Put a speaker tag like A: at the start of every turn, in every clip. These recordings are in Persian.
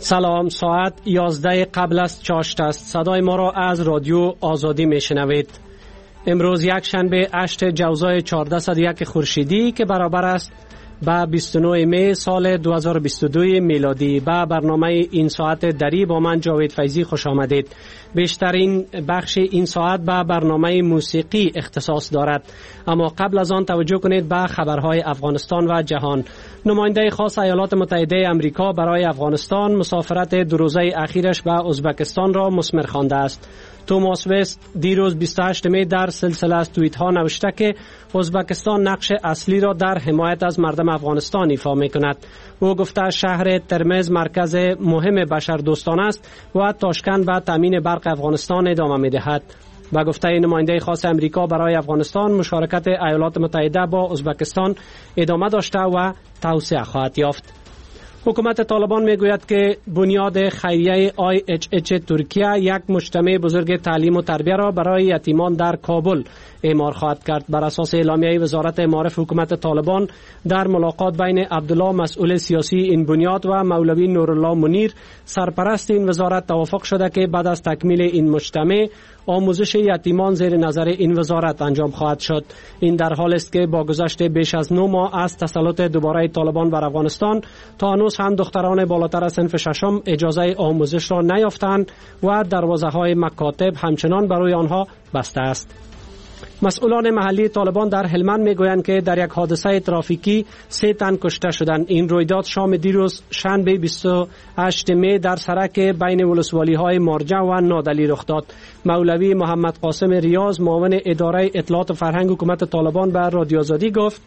A: سلام، ساعت 11 قبل از چاشت است. صدای ما را از رادیو آزادی میشنوید. امروز یک شنبه 8 جوزای 1401 خورشیدی که برابر است با 29 می سال 2022 میلادی. با برنامه این ساعت دری با من جاوید فیضی خوش آمدید. بیشترین بخش این ساعت به برنامه موسیقی اختصاص دارد، اما قبل از آن توجه کنید به خبرهای افغانستان و جهان. نماینده خاص ایالات متحده آمریکا برای افغانستان مسافرت دو روزه اخیرش به ازبکستان را مثمر خوانده است. توماس وست دیروز 28 می در سلسله از توییت ها نوشته که ازبکستان نقش اصلی را در حمایت از مردم افغانستان ایفا می کند. او گفته شهر ترمز مرکز مهم بشردوستانه است و تاشکند به تامین برق افغانستان ادامه می دهد. با گفته نماینده خاص امریکا برای افغانستان، مشارکت ایالات متحده با ازبکستان ادامه داشته و توسعه خواهد یافت. حکومت طالبان میگوید که بنیاد خیریه IHH ترکیه یک مجتمع بزرگ تعلیم و تربیه را برای یتیمان در کابل اعمار خواهد کرد. بر اساس اعلامیه وزارت معارف حکومت طالبان، در ملاقات بین عبدالله مسئول سیاسی این بنیاد و مولوی نورالله منیر سرپرست این وزارت توافق شده که بعد از تکمیل این مجتمع آموزش یتیمان زیر نظر این وزارت انجام خواهد شد. این در حال است که با گذشت بیش از 9 ماه از تسلط دوباره طالبان بر افغانستان، تا هنوز هم دختران بالاتر از صنف ششم اجازه آموزش را نیافتند و دروازه های مکاتب همچنان برای آنها بسته است. مسئولان محلی طالبان در هلمند میگویند که در یک حادثه ترافیکی 3 تن کشته شدند. این رویداد شام دیروز شنبه 28 می در سرک بین ولسوالی های مارجه و نادلی رخ داد. مولوی محمد قاسم ریاض، معاون اداره اطلاعات و فرهنگ حکومت طالبان، به رادیو آزادی گفت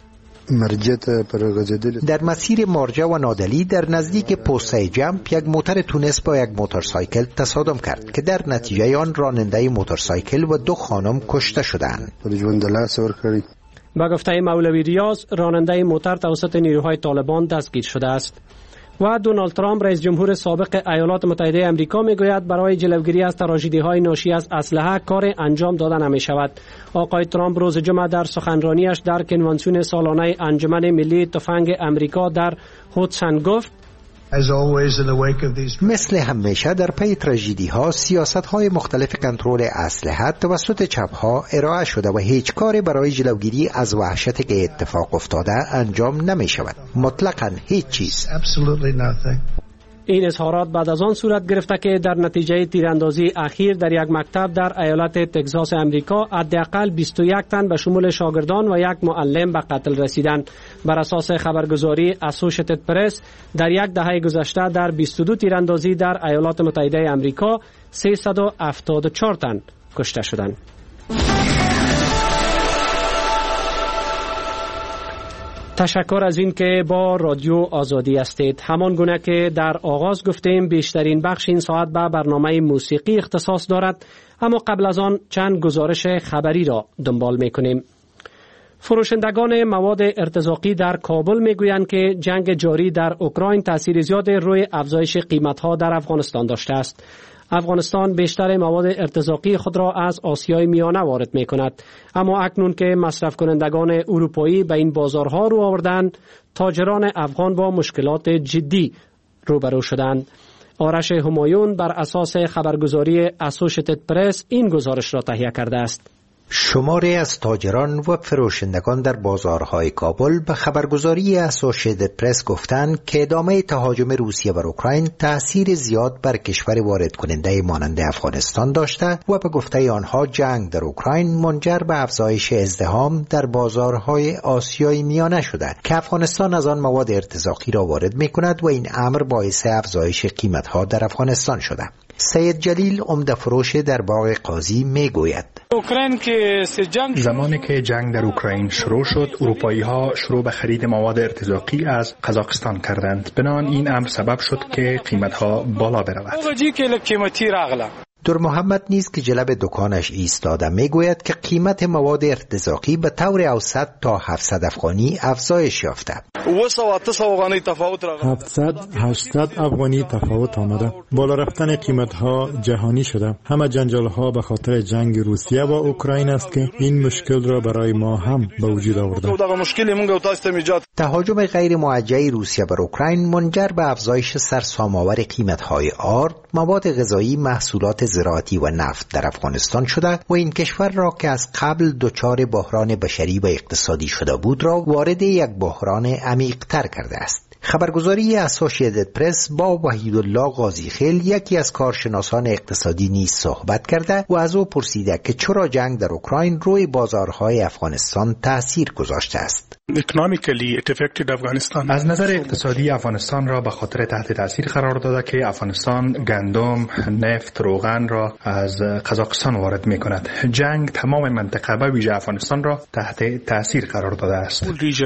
B: در مسیر مارجه و نادلی در نزدیک پوسته جمپ یک موتر تونس با یک موتورسایکل تصادم کرد که در نتیجه آن راننده موتورسایکل و 2 خانم کشته شدند.
A: با گفته مولوی ریاض، راننده موتر توسط نیروهای طالبان دستگیر شده است. و دونالد ترامپ، رئیس جمهور سابق ایالات متحده آمریکا، میگوید برای جلوگیری از تراژدی‌های ناشی از اسلحه کار انجام داده نمی‌شود. آقای ترامپ روز جمعه در سخنرانیش در کنوانسیون سالانه انجمن ملی تفنگ آمریکا در هودسون گفت:
B: مثل همیشه در پی تراژدی ها سیاست های مختلف کنترل اسلحه توسط چپ ها ارائه شده و هیچ کاری برای جلوگیری از وحشتی که اتفاق افتاده انجام نمی شود. مطلقاً هیچ چیز.
A: این اظهارات بعد از آن صورت گرفته که در نتیجه تیراندازی اخیر در یک مکتب در ایالت تگزاس امریکا حداقل 21 تن به شمول شاگردان و یک معلم به قتل رسیدند. بر اساس خبرگزاری اسوشیتد پرس، در یک دهه گذشته در 22 تیراندازی در ایالات متحده امریکا 374 تن کشته شدند. تشکر از این که با رادیو آزادی هستید. همان گونه که در آغاز گفتیم، بیشترین بخش این ساعت به برنامه موسیقی اختصاص دارد، اما قبل از آن چند گزارش خبری را دنبال می‌کنیم. فروشندگان مواد ارتزاقی در کابل میگویند که جنگ جاری در اوکراین تاثیر زیادی روی افزایش قیمت‌ها در افغانستان داشته است. افغانستان بیشتر مواد ارتزاقی خود را از آسیای میانه وارد می کند، اما اکنون که مصرف کنندگان اروپایی به این بازارها رو آوردند، تاجران افغان با مشکلات جدی روبرو شدند. آرش همایون بر اساس خبرگزاری اسوشیتد پرس این گزارش را تهیه کرده است.
B: شماری از تاجران و فروشندگان در بازارهای کابل به خبرگزاری اسوشیتد پرس گفتند که ادامه تهاجم روسیه بر اوکراین تأثیر زیاد بر کشور وارد کننده مانند افغانستان داشته و به گفته آنها جنگ در اوکراین منجر به افزایش ازدحام در بازارهای آسیای میانه شده که افغانستان از آن مواد ارتزاقی را وارد می کند و این امر باعث افزایش قیمتها در افغانستان شده. سید جلیل عمده فروش در باغ قاضی می گوید:
C: زمانی که جنگ در اوکراین شروع شد، اروپایی ها شروع به خرید مواد ارتزاقی از قزاقستان کردند. بنابراین این امر سبب شد که قیمت ها بالا برود.
B: در محمد نیز که جلب دکانش ایستاده میگوید که قیمت مواد ارتزاقی به طور اوسط تا 700 افغانی افزایش یافته.
D: 700-800 افغانی تفاوت آمده. بالا رفتن قیمت ها جهانی شده. همه جنجال ها به خاطر جنگ روسیه و اوکراین است که این مشکل را برای ما هم به وجود آورده.
B: تهاجم غیر موجه روسیه بر اوکراین منجر به افزایش سرسام‌آور قیمت‌های آرد، مواد غذایی، محصولات زراعتی و نفت در افغانستان شده و این کشور را که از قبل دچار بحران بشری و اقتصادی شده بود را وارد یک بحران عمیق‌تر کرده است. خبرگزاری اسوسییتد پرس با وحیدالله قاضیخیل، یکی از کارشناسان اقتصادی نیز صحبت کرده و از او پرسیده که چرا جنگ در اوکراین روی بازارهای افغانستان تأثیر گذاشته است.
C: از نظر اقتصادی افغانستان را به خاطر تحت تأثیر قرار داده که افغانستان گندم، نفت، روغن را از قزاقستان وارد می کند. جنگ تمام منطقه به ویژه افغانستان را تحت تأثیر قرار داده است.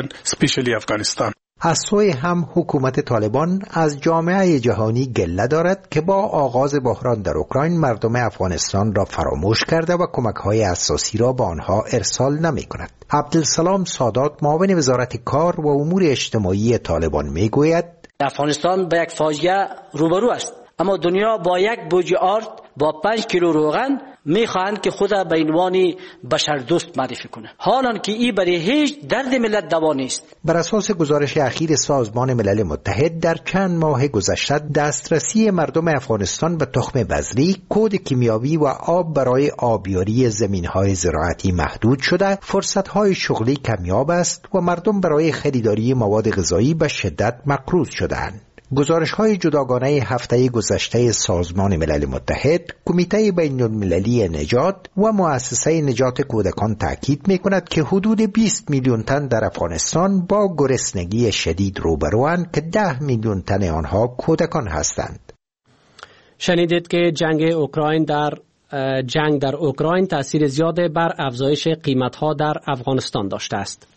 B: از سوی هم حکومت طالبان از جامعه جهانی گله دارد که با آغاز بحران در اوکراین مردم افغانستان را فراموش کرده و کمک‌های اساسی را به آنها ارسال نمی‌کند. عبدالسلام سادات، معاون وزارت کار و امور اجتماعی طالبان میگوید
E: افغانستان با یک فاجعه روبرو است، اما دنیا با یک بوجه آرد با 5 کیلو روغن میخواهند که خود به عنوان بشر دوست معرفی کنه، حالان که این برای هیچ درد ملت دوا نیست.
B: بر اساس گزارش اخیر سازمان ملل متحد، در چند ماه گذشته دسترسی مردم افغانستان به تخم بذری، کود کیمیاوی و آب برای آبیاری زمینهای زراعتی محدود شده، فرصتهای شغلی کمیاب است و مردم برای خریداری مواد غذایی به شدت مقروض شده‌اند. گزارش‌های جداگانه هفته گذشته سازمان ملل متحد، کمیته بین‌المللی نجات و مؤسسه نجات کودکان تاکید می‌کند که حدود 20 میلیون تن در افغانستان با گرسنگی شدید روبروند که 10 میلیون تن آنها کودکان هستند.
A: شنیدید که جنگ در اوکراین تأثیر زیاد بر افزایش قیمت‌ها در افغانستان داشته است.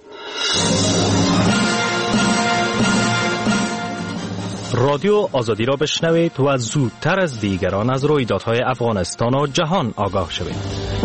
F: رادیو آزادی را بشنوید و زودتر از دیگران از رویدادهای افغانستان و جهان آگاه شوید.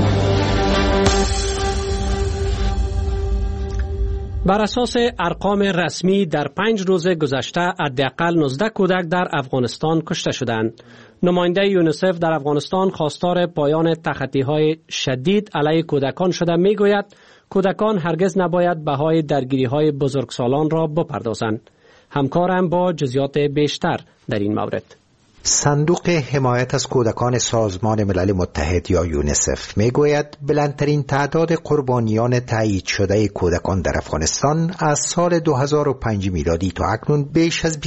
A: بر اساس ارقام رسمی در 5 روز گذشته حداقل 19 کودک در افغانستان کشته شدند. نماینده یونیسف در افغانستان خواستار پایان تخطی‌های شدید علیه کودکان شده میگوید کودکان هرگز نباید بهای درگیری‌های بزرگسالان را بپردازند. همکارم با جزئیات بیشتر در این مورد.
B: صندوق حمایت از کودکان سازمان ملل متحد یا یونیسف میگوید بلندترین تعداد قربانیان تایید شده کودکان در افغانستان از سال 2005 میلادی تا اکنون بیش از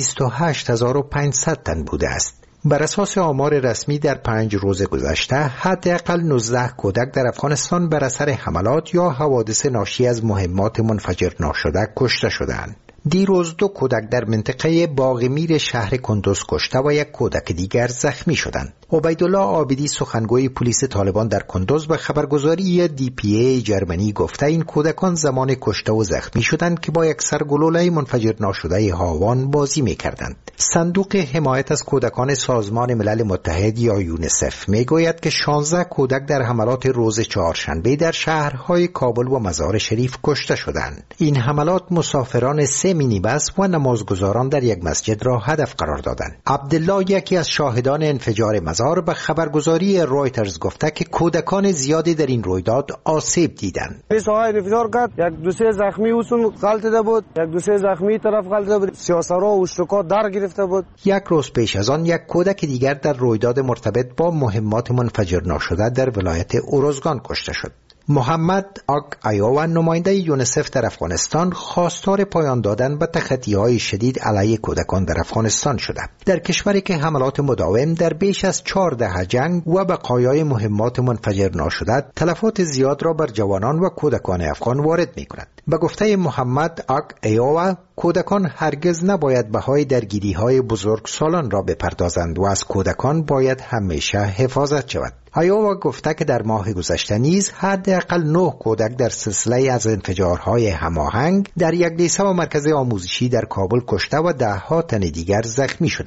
B: 28500 تن بوده است. بر اساس آمار رسمی در 5 روز گذشته حداقل 19 کودک در افغانستان بر اثر حملات یا حوادث ناشی از مهمات منفجر ناشده کشته شدند. دیروز 2 کودک در منطقه باغمیر شهر کندوز کشته و 1 کودک دیگر زخمی شدند. عبیدالله عابدی، سخنگوی پلیس طالبان در کندوز، به خبرگزاری DPA جرمنی گفته این کودکان زمان کشته و زخمی شدند که با یک سرگلوله منفجر ناشده هاوان بازی می‌کردند. صندوق حمایت از کودکان سازمان ملل متحد یا یونیسف میگوید که 16 کودک در حملات روز چهارشنبه در شهرهای کابل و مزار شریف کشته شدند. این حملات مسافران 3 مینیبس و نمازگزاران در یک مسجد را هدف قرار دادند. عبدالله، یکی از شاهدان انفجار مزار، به خبرگزاری رویترز گفته که کودکان زیادی در این رویداد آسیب دیدند.
G: انفجار کرد، 1-2 زخمی اوسون غلطیده بود، 1-2 زخمی طرف غلطیده بود، سیاسرا و اشتکا در گرفته بود.
B: 1 روز پیش از آن 1 کودک دیگر در رویداد مرتبط با مهمات منفجر ناشده در ولایت اوروزگان کشته شد. محمد آگ ایوان، نماینده یونیسف در افغانستان، خواستار پایان دادن به تخطی‌های شدید علیه کودکان در افغانستان شده. در کشوری که حملات مداوم در بیش از 4 دهه جنگ و بقایای مهمات منفجر ناشده تلفات زیاد را بر جوانان و کودکان افغان وارد می‌کند. به گفته محمد آگ ایوان، کودکان هرگز نباید بهای درگیری‌های بزرگسالان را بپردازند و از کودکان باید همیشه حفاظت شود. ایوان گفته که در ماه گذشته نیز حداقل 9 کودک در سلسله از انفجارهای هماهنگ در یک لیسه و مرکز آموزشی در کابل کشته و 10 تن دیگر زخمی شدند.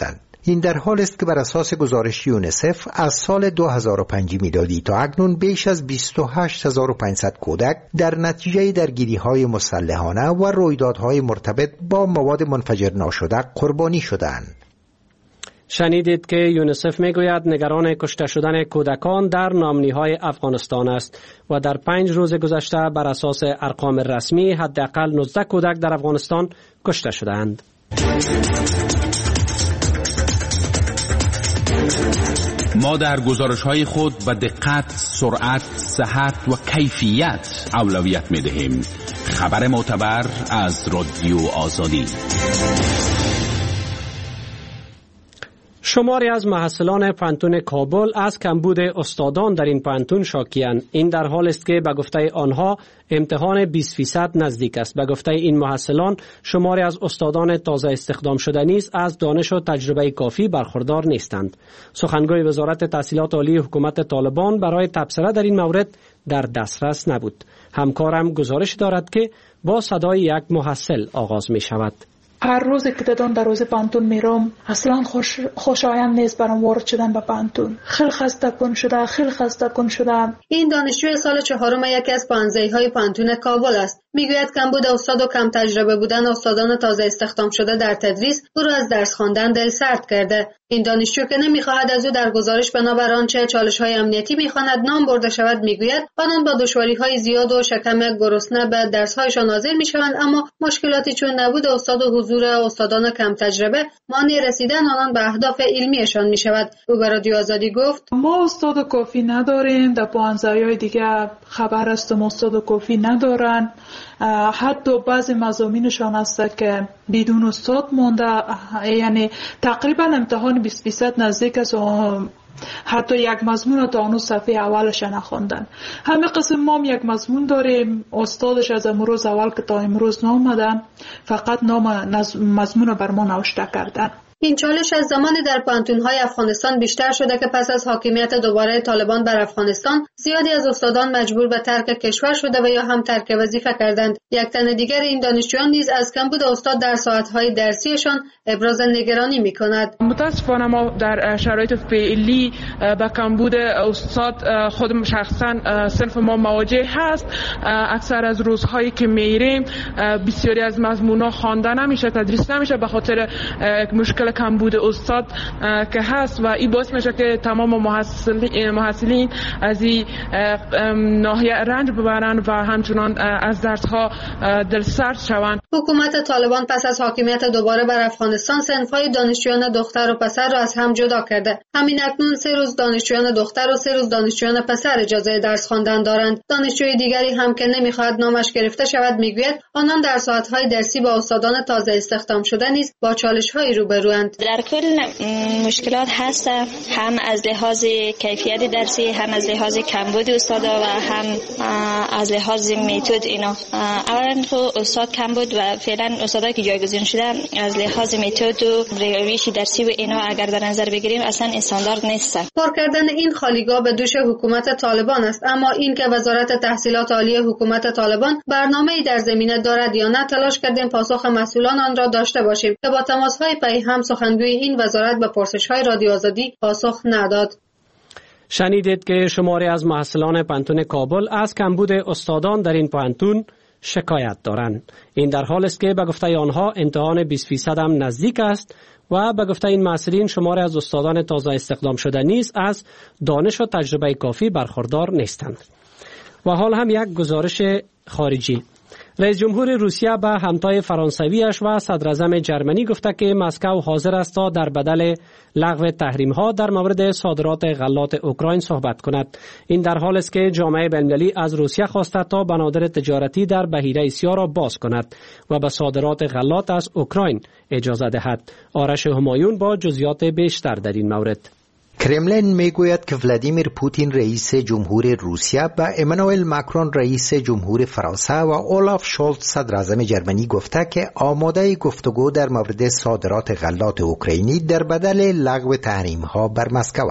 B: این در حال است که بر اساس گزارش یونیسف از سال 2005 میلادی تا اکنون بیش از 28500 کودک در نتیجه درگیری‌های مسلحانه و رویدادهای مرتبط با مواد منفجر ناشده قربانی شدند.
A: شنیدید که یونیسف میگوید نگران کشته شدن کودکان در نامنی‌های افغانستان است و در 5 روز گذشته بر اساس ارقام رسمی حداقل 19 کودک در افغانستان کشته شدند.
H: ما در گزارش‌های خود به دقت، سرعت، صحت و کیفیت اولویت می‌دهیم. خبر معتبر از رادیو آزادی.
A: شماری از محصلان پانتون کابل از کمبود استادان در این پانتون شاکی‌اند. این در حال است که به گفته آنها امتحان 20% نزدیک است. به گفته این محصلان شماری از استادان تازه استخدام شده نیز از دانش و تجربه کافی برخوردار نیستند. سخنگوی وزارت تحصیلات عالی حکومت طالبان برای تبصره در این مورد در دسترس نبود. همکارم گزارش دارد که با صدای یک محصل آغاز می شود.
I: هر روز که دادن در روز پانتون میرم اصلا خوشایند نیست برام وارد شدن به پانتون. خیلی خسته کن شده. این دانشجوی سال 4 یکی از پانزه‌های پانتون کابل است. میگوید کمبود استاد و کم تجربه بودن استادان تازه استخدام شده در تدریس او را از درس خواندن دل سرد کرده. این دانشجو که نمیخواهد از او در گزارش بنابر آنچه چالش‌های امنیتی میخواند نام برده شود میگوید آنان با دشواری‌های زیاد و شکم گرسنه به درس‌هایشان حاضر میشوند، اما مشکلاتی چون نبود استاد و حضور استادان کم تجربه مانع رسیدن آنان به اهداف علمیشان میشود. او به رادیو آزادی گفت ما استاد کافی نداریم، در پانزه‌های دیگه خبر است استاد کافی ندارن. حتی بعضی مضامینشان هست که بدون استاد مونده، یعنی تقریبا امتحان 20% نزدیک است و حتی یک مضمون تا اون صفحه اولش نخوندن. همه قسم ما یک مضمون داریم، استادش از امروز اول که تا امروز نامدن، فقط نام مضمون بر ما نوشته کردن.
J: این چالش از زمانی در پانتون‌های افغانستان بیشتر شده که پس از حاکمیت دوباره طالبان بر افغانستان زیادی از استادان مجبور به ترک کشور شده و یا هم ترک وظیفه کردند. یک تن دیگر این دانشجویان نیز از کمبود استاد در ساعت‌های درسیشان ابراز نگرانی می‌کند.
K: متأسفانه ما در شرایط فعلی با کمبود استاد خودم شخصا صنف ما مواجه هست. اکثر از روزهایی که میریم بسیاری از مضمون‌ها خوانده نمیشه، تدریس نمیشه به خاطر مشکل کمبود استاد که هست و این باعث میشه که تمام محصلین از این ناحیه رنج ببرن و همچنان از درس‌ها دلسرد شوند.
J: حکومت طالبان پس از حاکمیت دوباره بر افغانستان صنف‌های دانشجویان دختر و پسر را از هم جدا کرده. همین اکنون 3 روز دانشجویان دختر و 3 روز دانشجویان پسر اجازه درس خواندن دارند. دانشجوی دیگری هم که نمیخواهد نامش گرفته شود میگوید آنان در ساعت‌های درسی با استادان تازه استخدام شده نیز با چالش‌های روبروند.
L: در کل مشکلات هست، هم از لحاظ کیفیت درسی، هم از لحاظ کمبود استادا و هم از لحاظ متد. اینا اولا تو استاد کم بود و فعلا استادایی که جایگزین شده از لحاظ متد و روش درسی و اینا اگر در نظر بگیریم اصلا استاندارد نیست.
J: پر کردن این خالیگاه به دوش حکومت طالبان است، اما این که وزارت تحصیلات عالی حکومت طالبان برنامه‌ای در زمینه دارد یا نه تلاش کردیم پاسخ مسئولان آن را داشته باشیم که با تماس‌های پی هم سخنگوی این وزارت به پرسش‌های رادیو آزادی پاسخ نداد.
A: شنیدید که شماری از محصلان پانتون کابل از کمبود استادان در این پانتون شکایت دارند. این در حال است که به گفته آنها امتحان 20% هم نزدیک است و به گفته این مسئولین شماری از استادان تازه استخدام شده نیز از دانش و تجربه کافی برخوردار نیستند. و حال هم یک گزارش خارجی. رئیس جمهور روسیه به همتای فرانسویش و صدر اعظم جرمنی گفته که مسکو حاضر است تا در بدل لغو تحریم ها در مورد صادرات غلات اوکراین صحبت کند. این در حال است که جامعه بین‌المللی از روسیه خواسته تا بنادر تجارتی در بحیره سیاه را باز کند و به صادرات غلات از اوکراین اجازه دهد. آرش همایون با جزئیات بیشتر در این مورد.
B: کرملین میگوید که ولادیمیر پوتین رئیس جمهور روسیه و امانوئل ماکرون رئیس جمهور فرانسه و اولاف شولز صدر اعظم جرمنی گفته که آماده گفتگو در مورد صادرات غلات اوکراینی در بدل لغو تحریم ها بر مسکو است.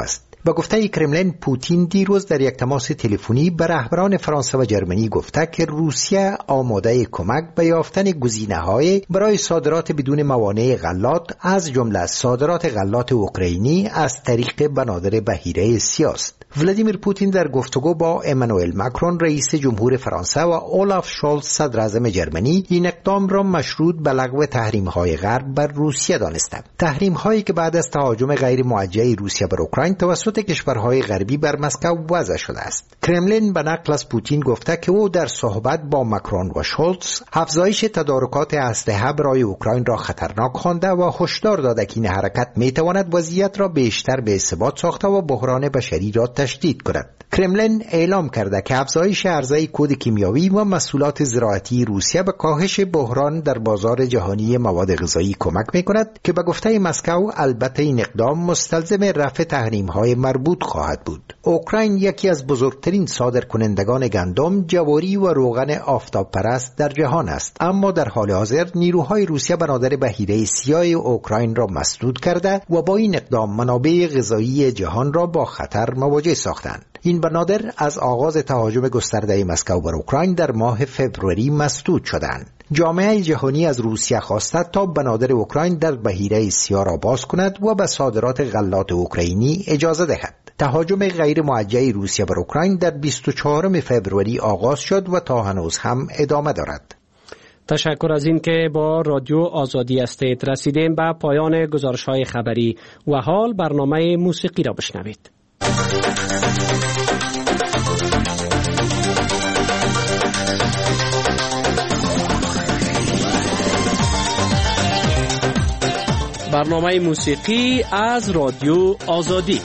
B: به گفته کرملین، پوتین دیروز در یک تماس تلفنی به رهبران فرانسه و جرمنی گفته که روسیه آماده کمک به یافتن گزینه‌های برای صادرات بدون موانع غلات، از جمله صادرات غلات اوکراینی از طریق بنادر بحیره سیاه است. ولادیمیر پوتین در گفتگو با امانوئل ماکرون رئیس جمهور فرانسه و اولاف شولز صدر اعظم جرمنی این اقدام را مشروط به لغو تحریم‌های غرب بر روسیه دانسته. تحریم‌هایی که بعد از تهاجم غیر موجه روسیه بر اوکراین توسط کشورهای غربی بر مسکو وضع شده است. کرملین به نقل از پوتین گفته که او در صحبت با ماکرون و شولز افزایش تدارکات اسلحه برای اوکراین را خطرناک خوانده و هشدار داده که این حرکت می‌تواند وضعیت را بیشتر به ثبات ساخته و بحران بشری را تشدید کند. کرملین اعلام کرده که افزایش عرضه کود کیمیاوی و محصولات زراعتی روسیه به کاهش بحران در بازار جهانی مواد غذایی کمک می‌کند که به گفته مسکو البته این اقدام مستلزم رفع تحریم‌های مربوط خواهد بود. اوکراین یکی از بزرگترین صادرکنندگان گندم، جواری و روغن آفتاب پرست در جهان است، اما در حال حاضر نیروهای روسیه بنادر بحیره سیاه اوکراین را مسدود کرده و با این اقدام منابع غذایی جهان را با خطر مواجه ساختند. این بنادر از آغاز تهاجم گسترده مسکو بر اوکراین در ماه فوریه مسدود شدند. جامعه جهانی از روسیه خواسته تا بنادر اوکراین در بحیره سیاه را باز کند و به صادرات غلات اوکراینی اجازه دهد. تهاجم غیر موجه روسیه بر اوکراین در 24 فوریه آغاز شد و تا هنوز هم ادامه دارد.
A: تشکر از این که با رادیو آزادی هستید. رسیدیم به پایان گزارش‌های خبری و حال برنامه موسیقی را بشنوید. برنامه موسیقی از رادیو آزادی.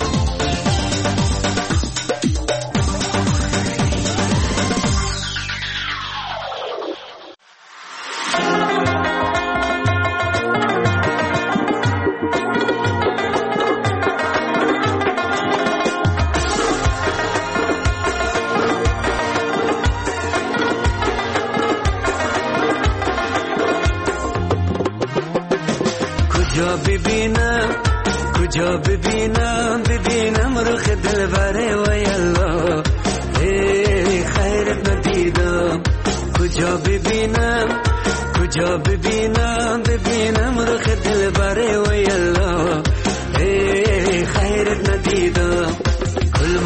M: کجا ببینم رخ دلبره و یلا خیرت ندیدم. کجا ببینم رخ دلبره و یلا خیرت ندیدم. گل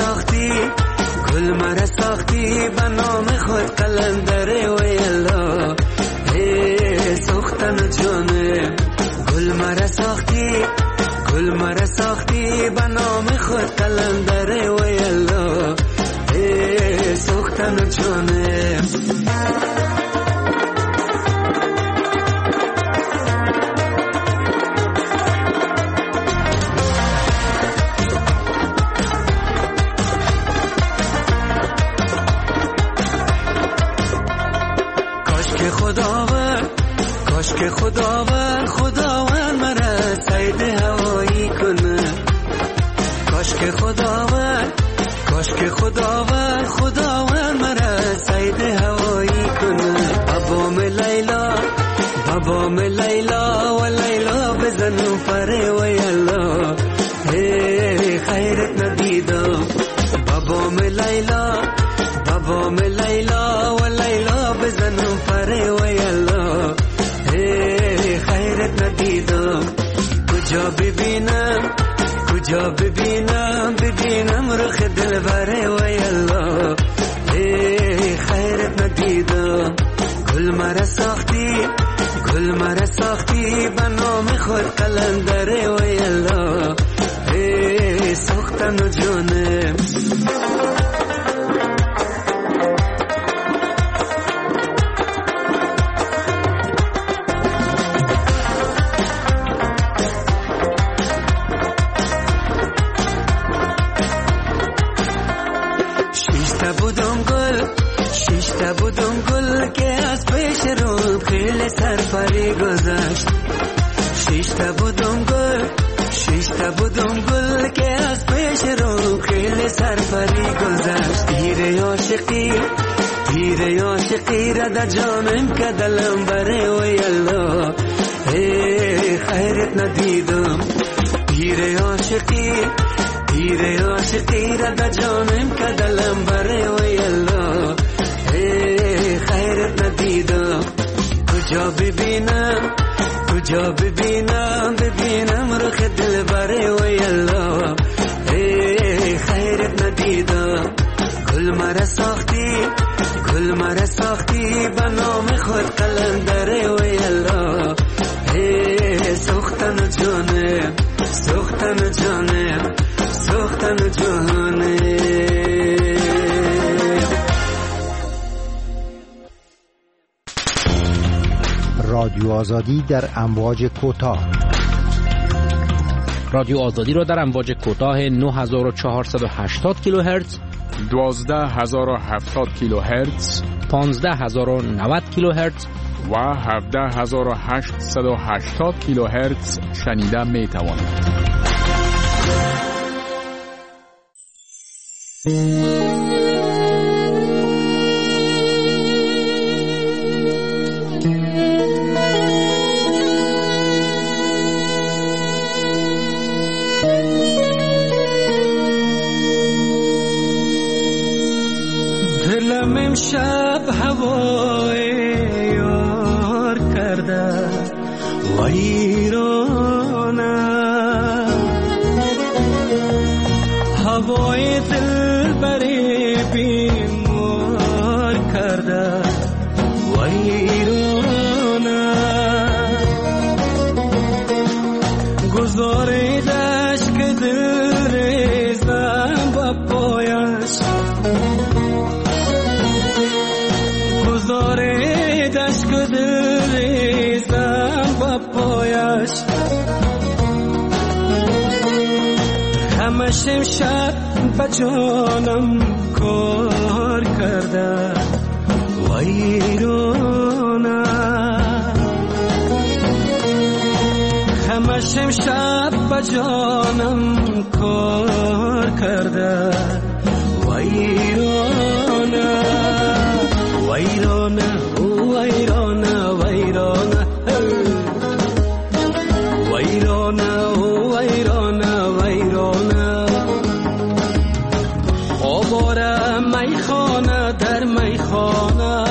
M: مرا ساختی به نام خود قلندره و یلا سختن جانه. گل مرا ساختی به نام خود قلندره و یلا سختن جانه. کاش که خداوند مرا سید هوایی کنه. کاش که خداوند مرا سید هوایی کنه. بابام لیلا و لیلا بزنم پره و یلا خیرت ندیدم. بابام لیلا و لیلا بزنم پره و یلا خیرت ندیدم. کجا ببینم رخ دلبره و یلا خیرت ندیدم. گل مرا ساختی به نام خود قلندره و یلا سختن و جانه. شیشته بودم گل که از پیش رو خیلی سرپری گذشت. شیشته بودم گل که از پیش رو خیلی سرپری گذشت. تیر عاشقی را در جانم که دلم بره و یلا خیرت ندیدم. تیر تیر عاشقی را در جانم کدلم بره و یلا خیرت ندیدم کجا ببینم رخ دل بره و یلا خیرت ندیدم گل مرا ساختی به نام خود قلندره و یلا سوختن جانه
B: رادیو آزادی در امواج کوتاه.
F: رادیو آزادی را در امواج کوتاه 9480 کیلوهرتز،
N: 12070 کیلوهرتز،
F: 15090 کیلوهرتز
N: و 17880 کیلوهرتز شنیده می توانید.
M: دلم امشب هوای یار کرده ویرانه، هوای دل بری بیمار کرده ویرانه، گذاریدش که دل ریزم با پایش، گذاریدش که دل ریزم با پایش، همش امشب با جانم کار کرده ویرانه، همش امشب با جانم کار کرده ویرانه، ویرانه ویرانه ویرانه ویرانه ویرانه ویرانه، آواره میخانه در میخانه،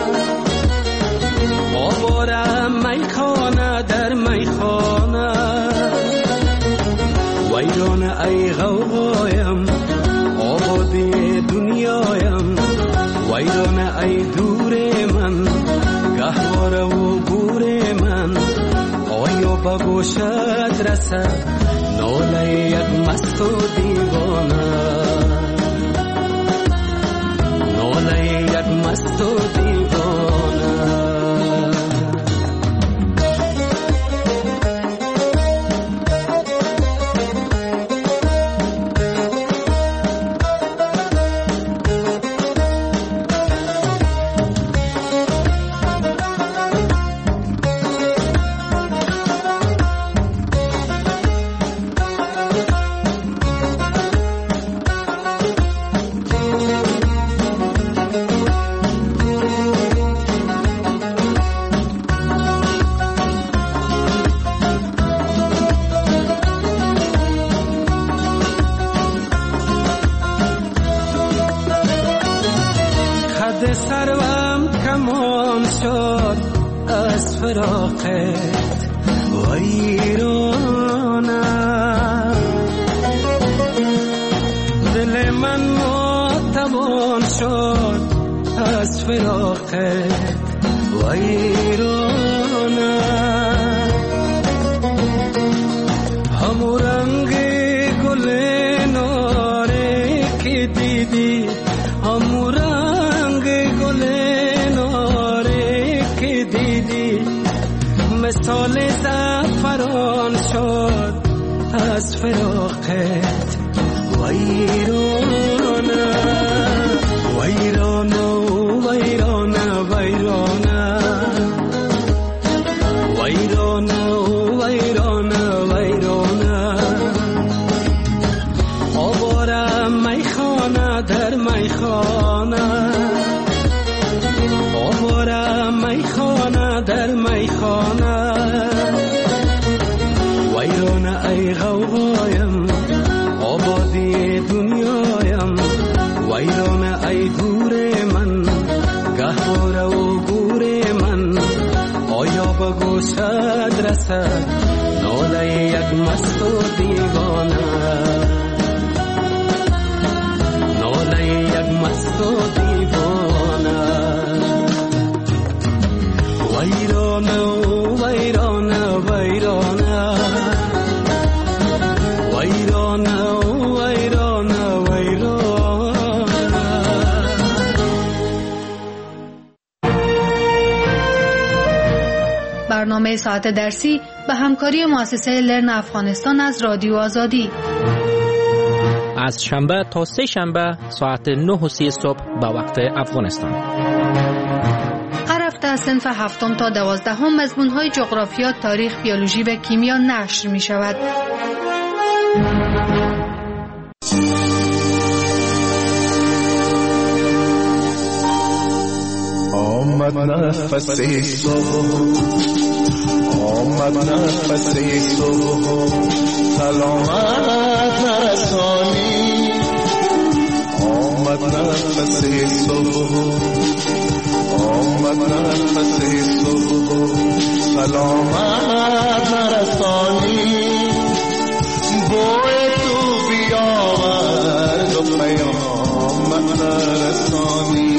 M: آواره میخانه در میخانه، ویرانه ای غوغایم آبادی دنیایم، ویرانه ای دور من گهواره و گور من، آیا با گوشت رسد ناله یک مست و دیوانه، ناله یک مست و دیوانه. سروم کمان شد از فراقت ویرانه، دل من ناتوان شد از فراقت ویرانه، همو رنگ گل ناره که دیدی، همو رنگ گل ناره که دیدی، مثال زعفران شد از فراقت ویرانه، ویرانه ویرانه ویرانه ویرانه ویرانه ویرانه، آواره میخانه در میخانه، آواره میخانه در میخانه، ویرانه ای غوغایم آبادی کنه ای گور من گهواره و گور من آیا به گوشت رسد ناله یک مست و دیوانه ناله یک مست و دیوانه ویرانه و ویرانه ویرانه ویرانه و ویرانه ویرانه.
J: برنامه ساعت درسی به همکاری مؤسسه لرن افغانستان از رادیو آزادی
F: از شنبه تا سه شنبه ساعت 9:30 صبح به وقت افغانستان.
J: هر هفته از صنف 7 تا 12 مضمون‌های جغرافیا، تاریخ، بیولوژی و کیمیا نشر می‌شود.
O: آمد نفس صبح آمد نفس صبح سلامت نرسانی آمد نفس صبح آمد نفس صبح سلامت نرسانی بوی تو بیاورد و پیامت نرسانی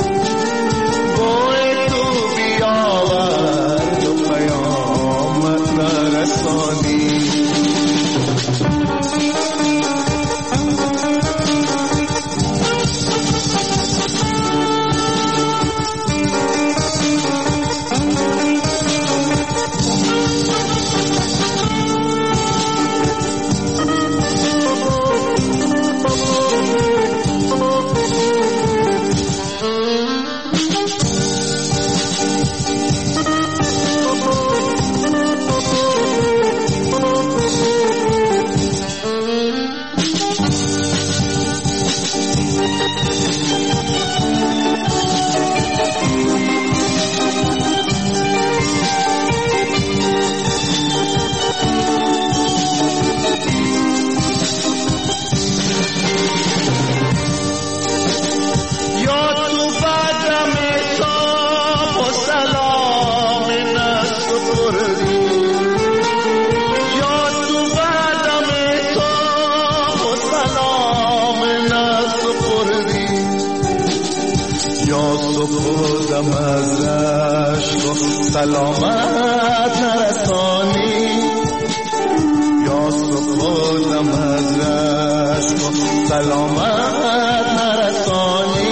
O: سلامت نرسانی یا سپردم از رشق سلامت نرسانی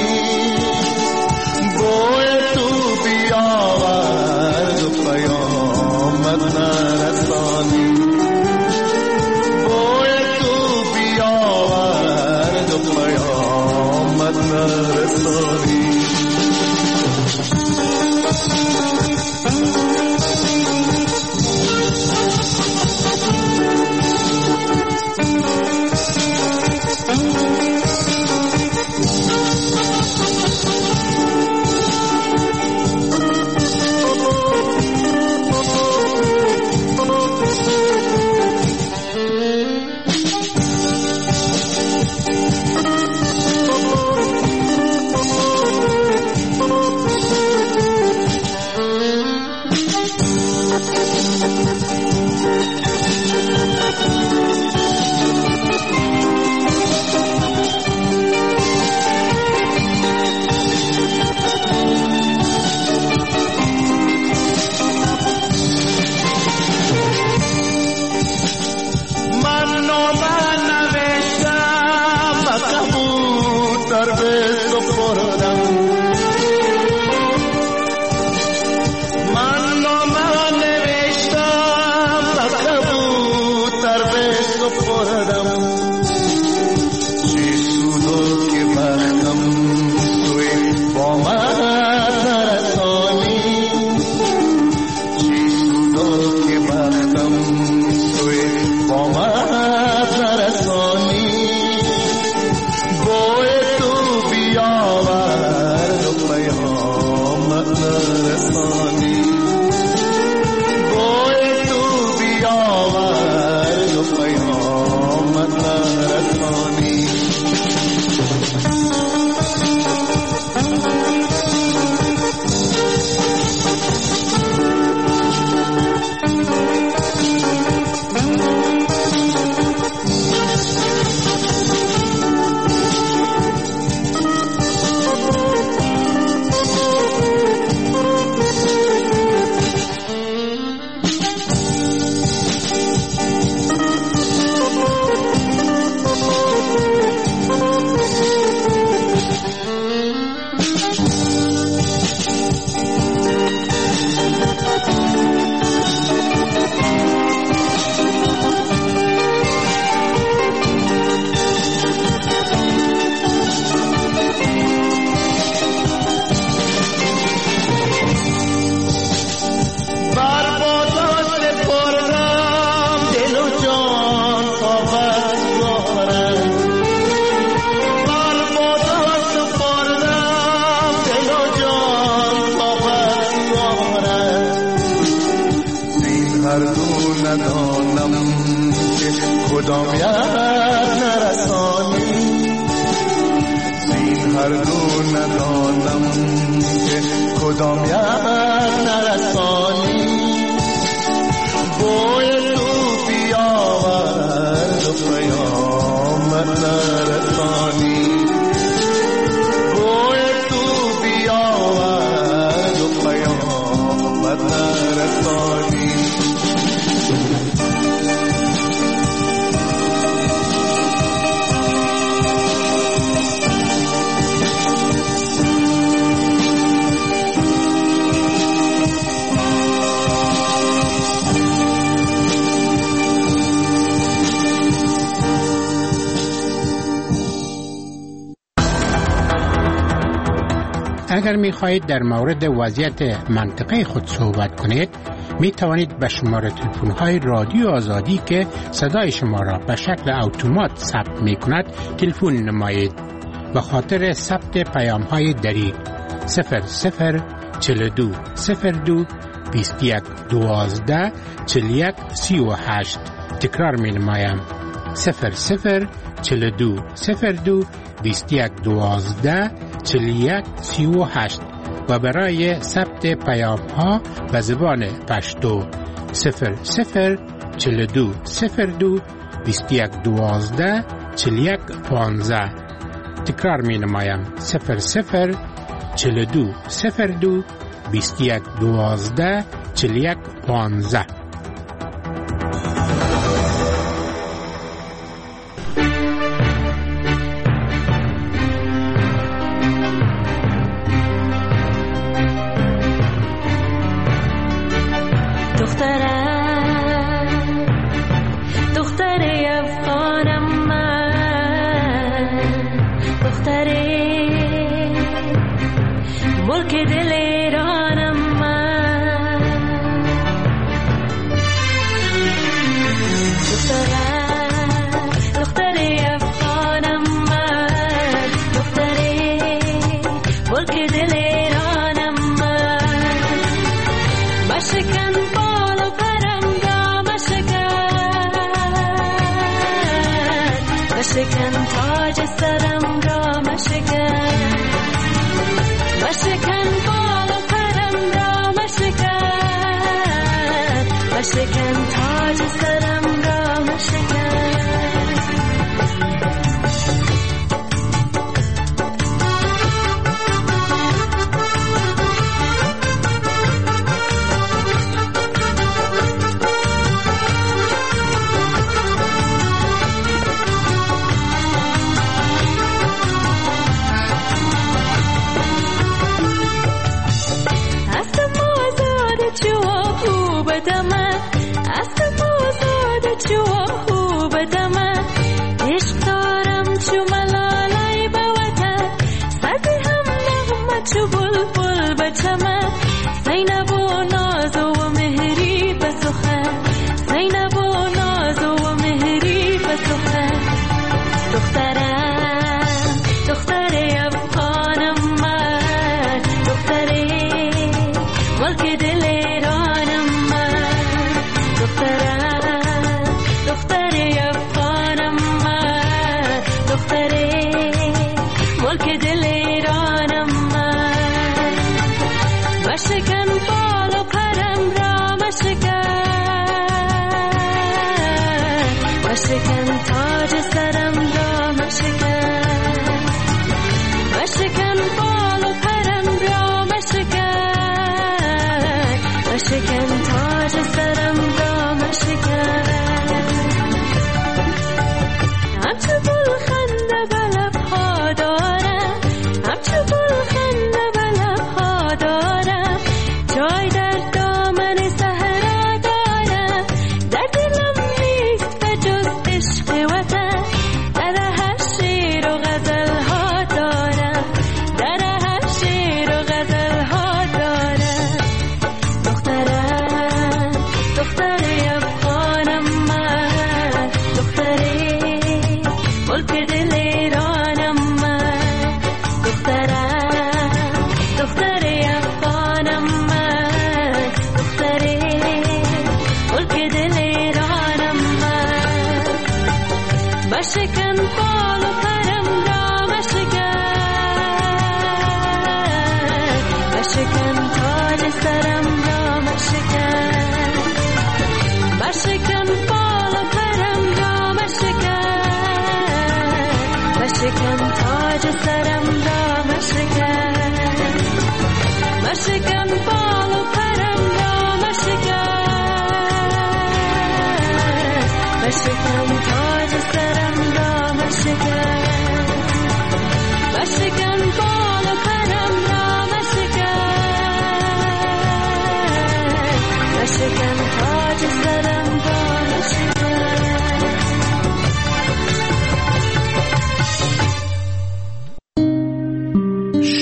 O: بوی تو بیاورد و پیامت نرسانی بوی تو بیاورد و پیامت نرسانی کدام یک نرسانی زین هر دو ندانم که کدام یک نرسانی بوی تو بیاورد و پیامت نرسانی بوی تو بیاورد و پیامت نرسانی
P: اگر می خواهید در مورد وضعیت منطقه خود صحبت کنید می توانید به شماره تلفن های رادیو آزادی که صدای شما را به شکل اتومات ثبت می کند تلفن نمایید. به خاطر ثبت پیام های دریغ 0042 02 21 12 41 38 تکرار می نمایم 0042 02 21 12 41 38 و برای ثبت پیام ها به زبان پشتو 0042 02 21 12 41 15 تکرار می نمایم 0042 02 21 12 41 15.
Q: As the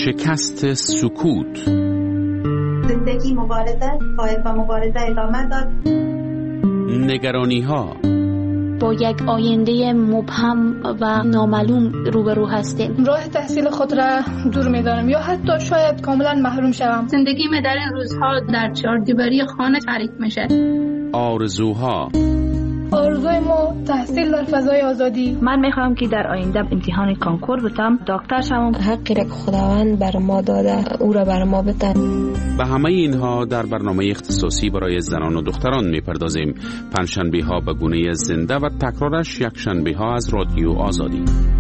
H: شکست سکوت.
Q: زندگی مبارزه باید با مبارزه ادامه داد.
H: نگرانی ها.
R: با یک آینده مبهم و نامعلوم روبرو هستیم.
S: راه تحصیل خود را دور می‌دارم یا حتی شاید کاملا محروم شوم.
I: زندگی من در این روزها در چهاردیواری خانه تعریف میشه.
H: آرزوها.
S: آرزوی ما تحصیل در فضای آزادی.
T: من میخوام که در آینده امتحان کانکور بتم، دکتر شوم.
U: حقی را که خداوند بر ما داده او را بر ما بده.
H: به همه اینها در برنامه اختصاصی برای زنان و دختران میپردازیم. پنجشنبه ها به گونه زنده و تکرارش یک شنبه ها از رادیو آزادی.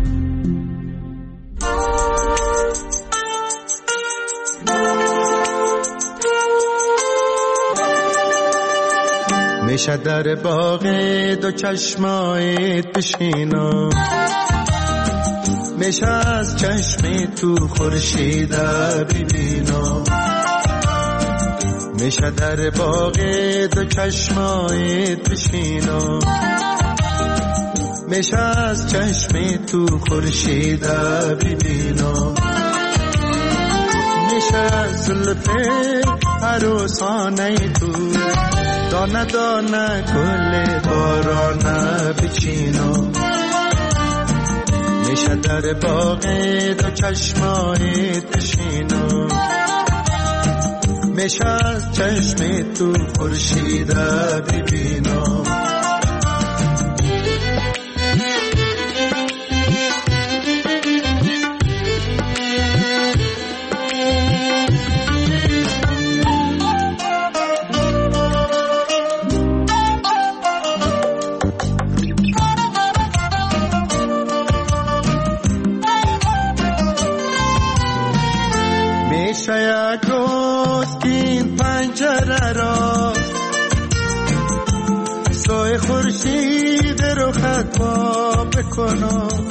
O: میشه در باغ دو چشمایت بشینم، میشه از چشم تو خورشید ببینم، میشه در باغ دو چشمایت بشینم، میشه از چشم تو خورشید ببینم، میشه از زلف عروسانه تو دانه دانه گل بارانه بچینم، میشه در باغ دو چشمایت بشینم، میشه از چشم تو خورشید ببینم. یک روز که این پنجره را سایه خورشید رو خطا بکنم،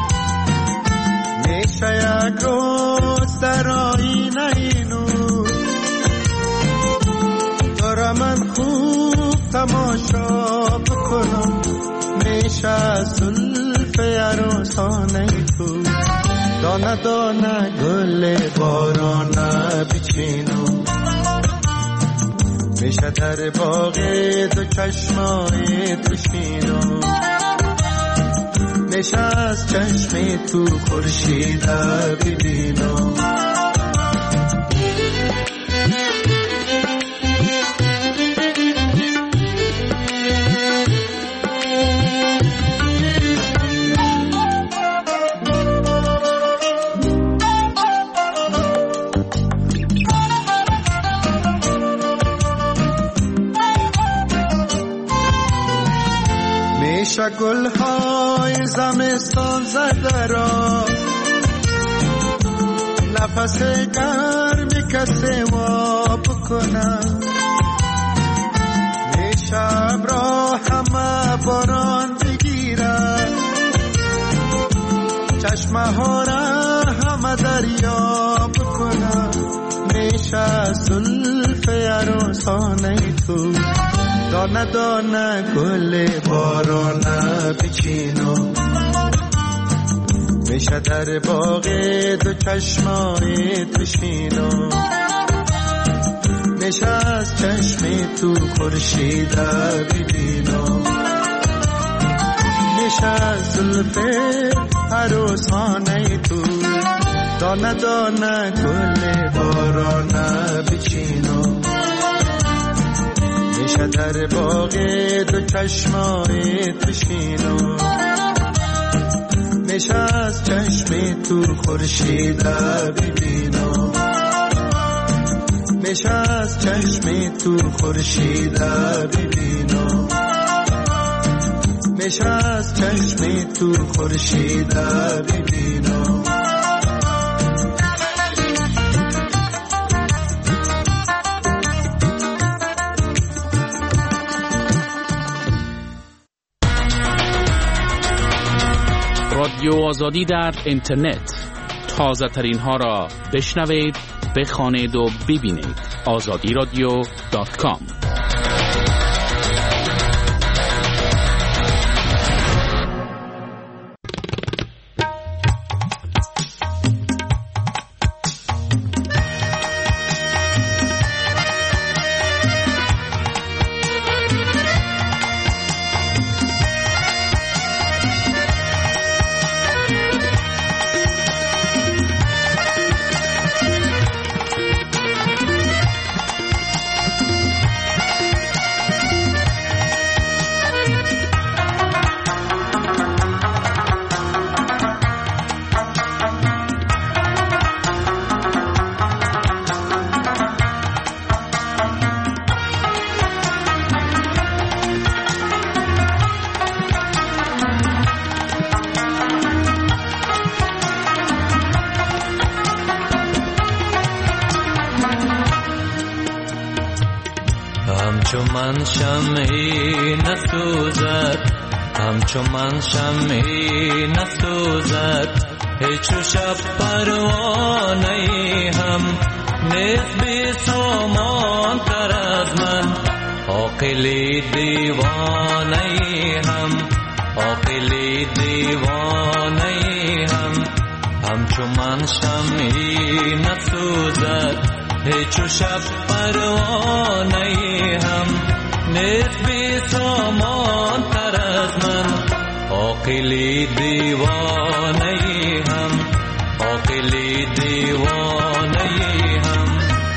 O: میشه یک روز در آینه اینو دارم من خوب تماشا بکنم، میشه از زلف عروسانه تو دانه دانه گل بارانه بچینم، میشه در باغ دو چشمایت بشینم، میشه از چشم تو خورشید ببینم. میشه گلهای زمستان زده را نفس گرم کسی وا بکنم، میشه ابرا همه باران بگیرد، چشمه ها را همه دریا بکنم، میشه زلف عروسانه تو دانه دانه گل بارانه بچینم، میشه در باغ دو چشمایت بشینم، میشه از چشم تو خورشید ببینم، میشه از زلف عروسانه تو دانه دانه گل بارانه بچینم، میشه در باغ دو چشمایت بشینم، میشه از چشم تو خورشید ببینم، میشه از چشم تو خورشید ببینم، میشه از چشم تو خورشید ببینم.
H: رادیو آزادی در اینترنت، تازه ترین ها را بشنوید، بخوانید و ببینید. azadiradio.com.
D: همچو من شمعی نسوزد، همچو من شمعی نسوزد، هیچ شب پروانه هم نیست بی سامان تر از من. عاقلی دیوانه هم، عاقلی دیوانه هم، همچو من شمعی نسوزد، هیچ شب پروانه هم نیست بی سامان تر از من. عاقلی دیوانه هم، عاقلی دیوانه هم.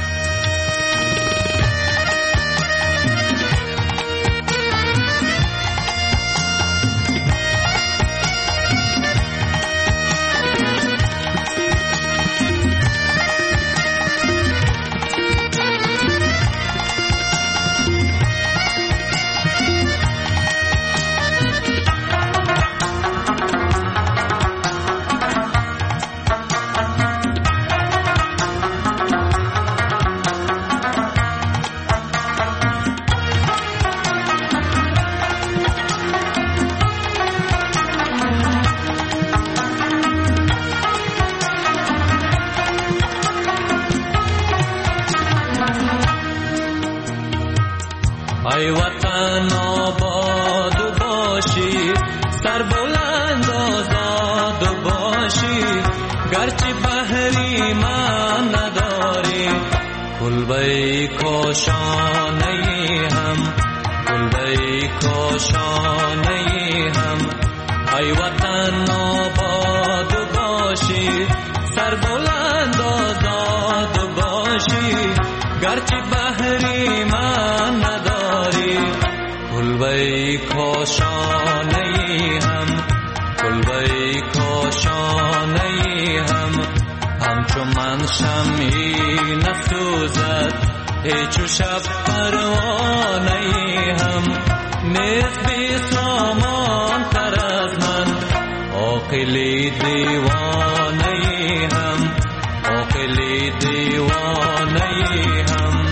D: ای وطن آباد باشی، سر بلند آزاد باشی، گرچه بحری من نداری، کلبه کاشانه هم، کلبه کاشانه هم. ای وطن آباد باشی، سر بلند آزاد باشی، گرچه بحری من نداری، کلبه کاشانه هم، کلبه کاشانه هم. همچو من شمعی نسوزد، هیچ شب پروانه هم نیست بی سامان تر از من. عاقلی دیوانه هم، عاقلی دیوانه هم.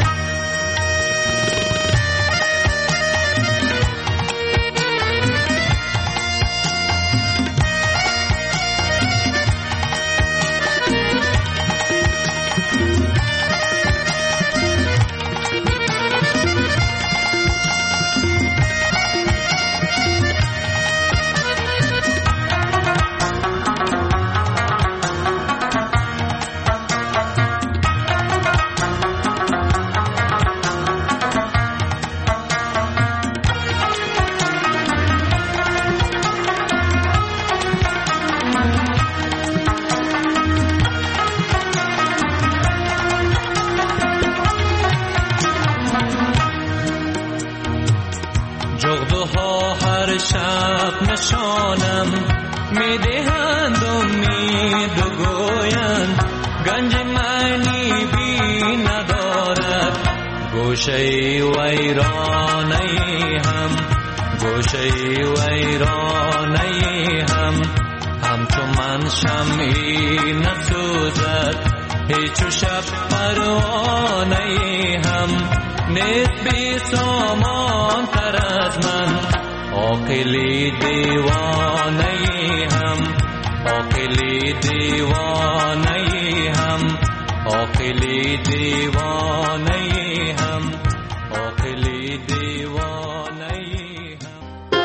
D: جغدها هر شب نشانم میدهند امید و گویند، گنج معنی بی ندارد، گوشه ویرانه هم، گوشه ویرانه هم. همچو من شمعی نسوزد، هیچ شب پروانه هم نیست بی سامان تر از من. عاقلی دیوانه هم، عاقلی دیوانه هم، عاقلی دیوانه هم، عاقلی دیوانه هم.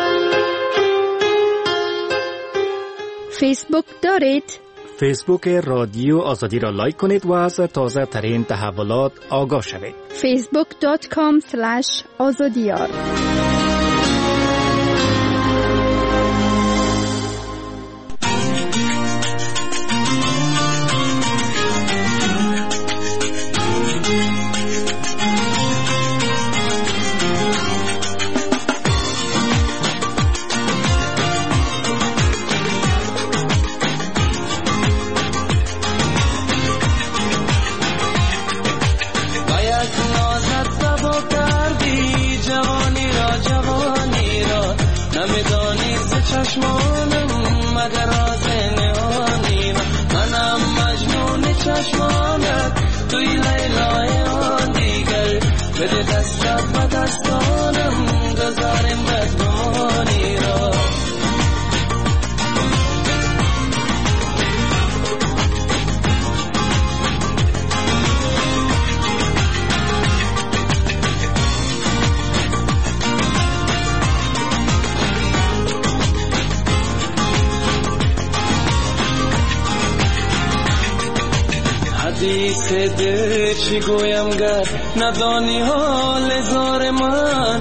V: فیسبوک دارید؟
F: فیسبوک رادیو آزادی را لایک کنید و از تازه ترین تحولات آگاه شوید.
V: facebook.com/azadiyar.
W: چشمانم مگر راز نهانی منم مجنون چشمانت توی لیلای آن دیگر بده دستت و دست دستانم گذاریم بدگمانی را. حدیث دل چی گویم گر ندانی حال زار من،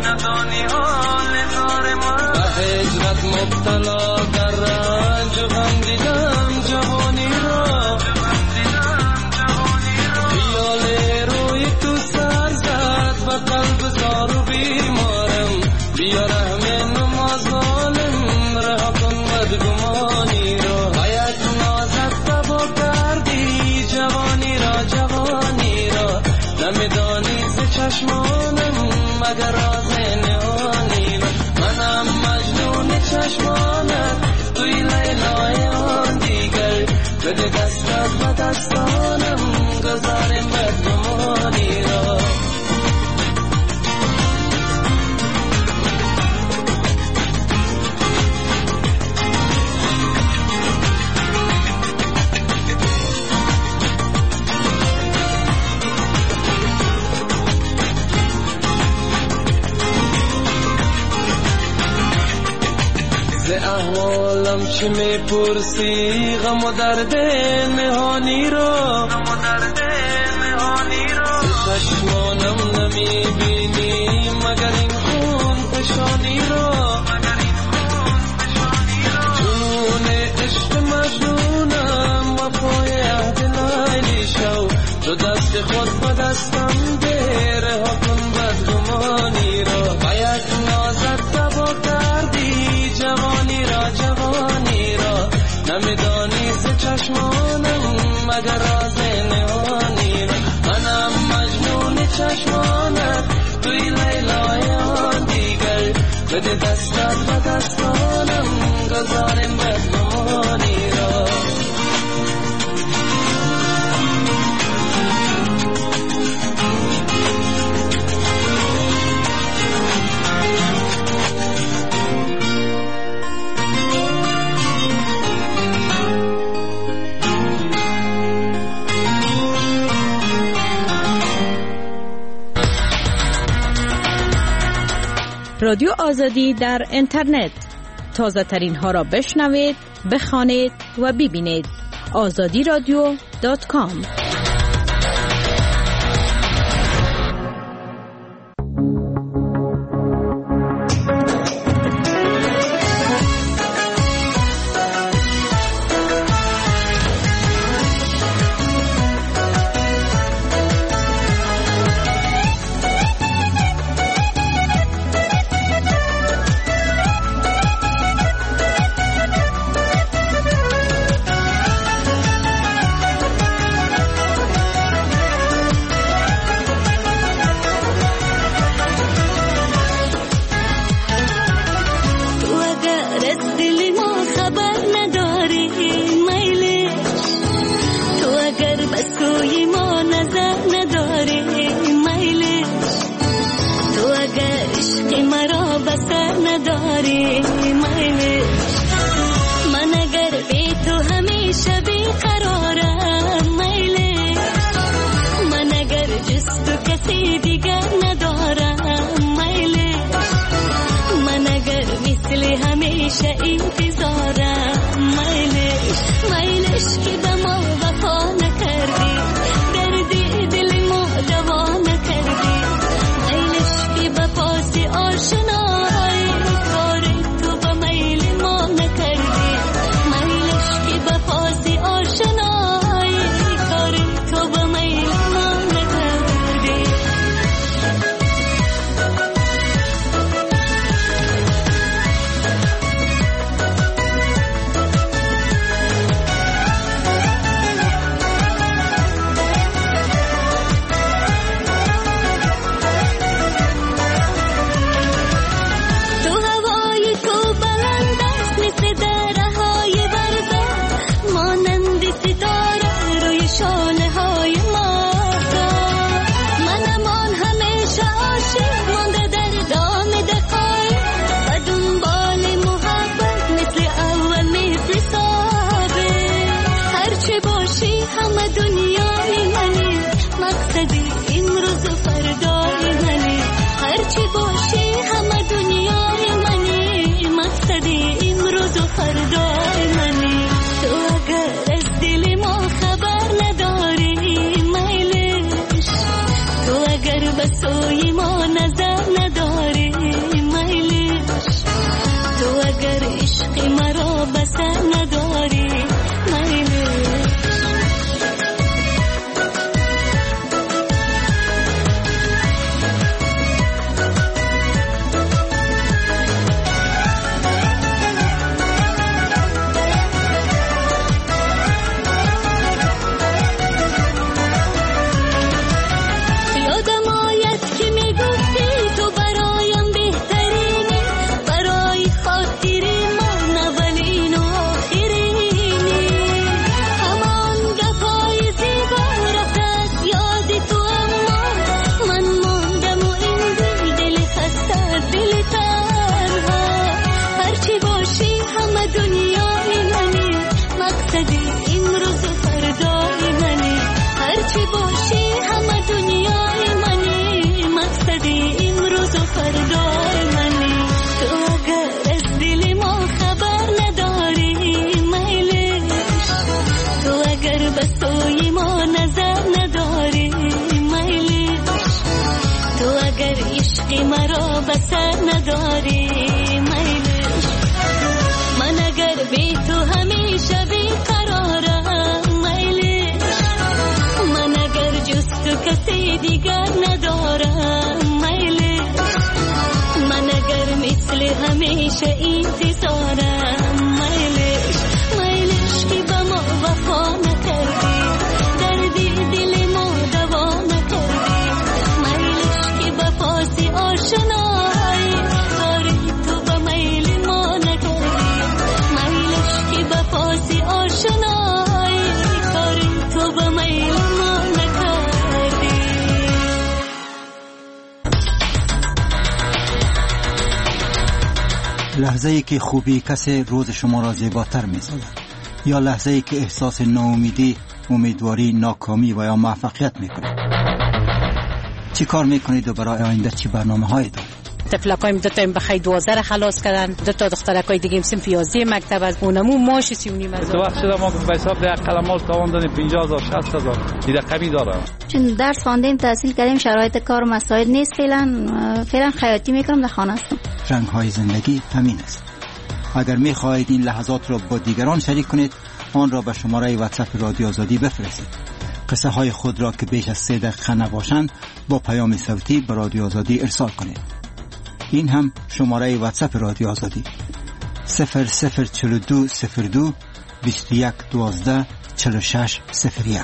W: به هجرت مبتلا در رنج و غم دیدم جوانی را. خیال روی تو سر زد و قلب زار و بیمارم، بیا رحم نما ظالم رها کن بدگمانی را. باید نازت تبا کردی جوانی را، نمیدانی ز چشمانم مگر راز نهانی را. منم مجنون چشمانت توی لیلای آن دیگر، بده دستت و دستانم گذاریم بدگمانی را. احوالم چی میپرسی غم و درد نهانی را. چشمانم نمیبینی مگر این خون فشانی را. جنون عشق مجنونم وفای عهد لیلی شو، تو دست خود به دستم ده رها کن بدگمانی را. باید نازت تبا کردی جوانی را، نمیدانی ز چشمانم مگر راز نهانی را. منم مجنون چشمانت توی لیلای آن دیگر، بده دستت و دستانم گذاریم بدگمانی را.
C: رادیو آزادی در اینترنت، تازه ترین ها را بشنوید، بخوانید و ببینید. azadiradio.com.
E: دیگر ندارم میلی من اگر مثل همیشه انتظارم میلش که با ما وفا نکردی دردی دل ما دوا نکردی میلش که با پاسی آشنایی کاری تو با میل ما نکردی میلش که با پاسی آشنایی کاری تو با میل ما نکردی.
G: لحظه ای که خوبی کسی روز شما را زیباتر می سازد یا لحظه ای که احساس ناامیدی، امیدواری، ناکامی و یا موفقیت می کنید. چی کار می کنید و برای آینده چی برنامه هایی دارید؟
V: طفلکایم 2 تا بخای 12 خلاص کردن، 2 تا دخترکای دیگه صنف 11 مکتب از اونمو ماش 39 هزار.
X: تو وقت شده ما به حساب ده قلمال تاوان دادیم 50000 60000 دیگه کمی داره.
Y: چون درس خواندیم تحصیل کردیم شرایط کار مساعد نیست فعلا خیاطی میکنم در خانه هستم.
G: رنگ های زندگی همین است. اگر می خواهید این لحظات را با دیگران شریک کنید آن را به شماره واتساپ رادیو آزادی بفرستید. قصه های خود را که بیش از 3 دقیقه نباشند با پیام صوتی به رادیو آزادی ارسال کنید. این هم شماره واتساپ رادیو آزادی 0042 02 21 12 46 01.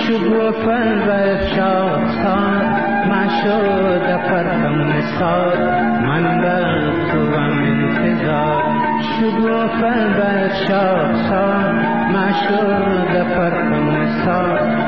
A: شکوفه و شاخسار مشود پرتم نثار من بر توام انتظار شکوفه و شاخسار مشود پرتم نثار